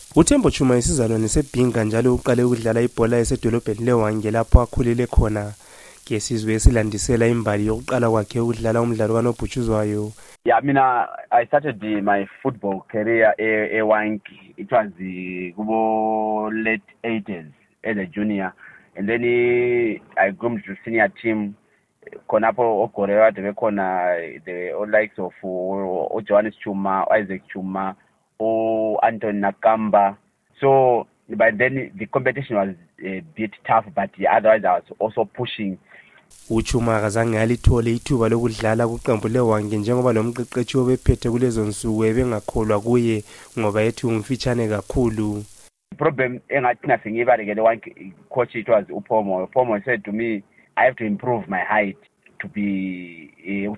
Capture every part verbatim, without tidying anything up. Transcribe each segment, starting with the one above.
uThembo Chuma isizalwane seBhinga njalo uqale ukudlala ibhola esedolobheni leHwange lapho akhulele khona ke sizwe esilandisela imbali yokuqala kwakhe ukudlala umdlalo kaNobhutshuzwayo. Yeah, mina I started the, my football career eHwange. It was the kubo late eighties as a junior, and then uh, I groomed to senior team. Khonapho ogorewa de bekhona the likes of uh, Johannes Chuma, Isaac Chuma, or Anton Nakamba. So by then the competition was a bit tough, but otherwise I was also pushing. uChuma akazange alithole ithuba lokudlala kuqembu leHwange njengoba lo mqeqeshi obephethe kulezo nsuku ebengakholwa kuye ngoba ethi umfitshane kakhulu. Problem engathina singibalekele one coach, it was uPhomo. UPhomo said to me, I have to improve my height to be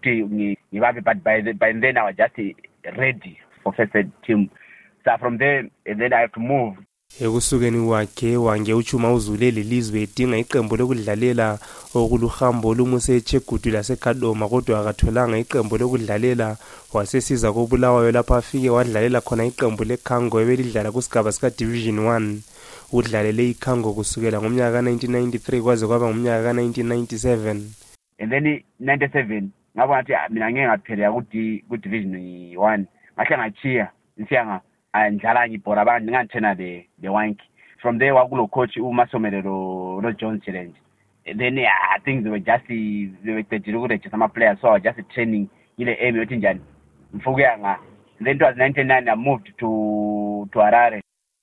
uh, but by, the, by then I was just uh, ready for first team. So from there, and then I have to move. Ekusukeni wakhe eHwange uChuma uzulele lizwe edinga iqembu lokudlalela okuluhambo olumuse eChegutu laseKadoma kodwa akatholanga iqembu lokudlalela. Wasesiza koBulawayo lapho afike wadlalela khona iqembu leKhango ebelidlala kusigaba sika Division one. Udlalele iKhango kusukela ngomnyaka ka nineteen ninety-three kwaze kwaba ngomnyaka ka nineteen ninety-seven. And then ninety-seven ngabona ukuthi mina ngeke ngaphela ku Division one ngahle ngachiya ngisiyanga andlala ngibhora abantu nganthena the the Wank. From there wakulo coach uMasomelelo no John Challenge. And then yeah, I think they were just they were just some players, so just training ile aim yothi njani mfukuyanga. Then it was ninety-nine I moved to to Harare.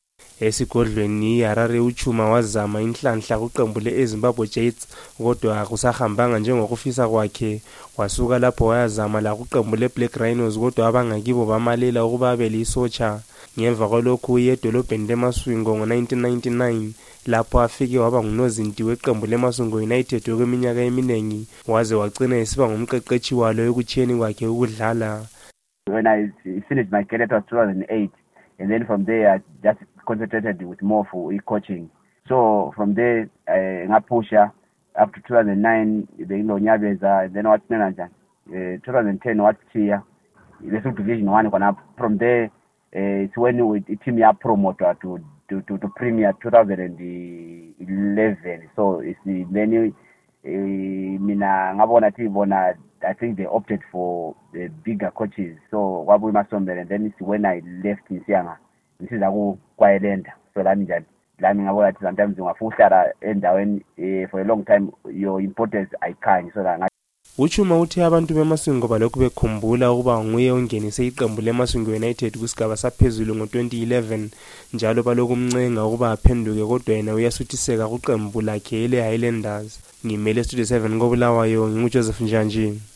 Esigodlweni iHarare uChuma wazama inhlanhla kuqembu leZimbabwe Jets kodwa akusahambanga njengokufisa kwakhe. Wasuka lapho wayazama la kuqembu leBlack Rhinos kodwa abangakibo bamalela ukuba abe lisocha. Ngemva kwalokhu uye edolobheni leMaswingo ngo nineteen ninety-nine lapho afike waba ngunozinti weqembu leMaswingo United okweminyaka eminingi waze wagcina esiba ngumqeqeshi walo ekuchiyeni kwakhe ukudlala. When I finished my career in two thousand eight, and then from there I just concentrated with more for e-coaching. So from there I ngapusha up to two thousand nine the Ilonyabeza, and then what manager uh, twenty ten what year the Division one. From there uh, it's when we team ya promoter to to to, to Premier two thousand eleven. So it's the then uh, mina ngabona tibona I think they opted for the bigger coaches. So wabu Masombele, and then it's when I left Nsianga. This is aku kwaelenda. So lami njani. Lami ngabona that sometimes ungafusara endaweni for a long time your importance ayikhanyi. So la uChuma uthi abantu beMaswingo balokhu bekhumbula ukuba nguye ongenise iqembu leMaswingo United kusigaba saphezulu ngo twenty eleven njalo balokhu umncenga ukuba aphenduke kodwa yena uyasuthiseka kuqembu lakhe ele Highlanders. Ngimele Studio seven koBulawayo nginguJoseph Njanji.